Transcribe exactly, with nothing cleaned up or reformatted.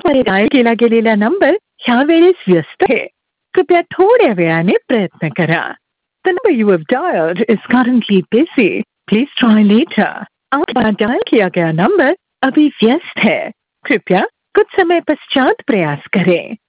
तुम्ही डायल केला गेलेला नंबर ह्या वेळेस व्यस्त आहे. कृपया थोड्या वेळाने प्रयत्न करा. The number you have dialed is currently busy. Please try later. आपके द्वारा डायल किया गया नंबर अभी व्यस्त है. कृपया कुछ समय पश्चात प्रयास करें.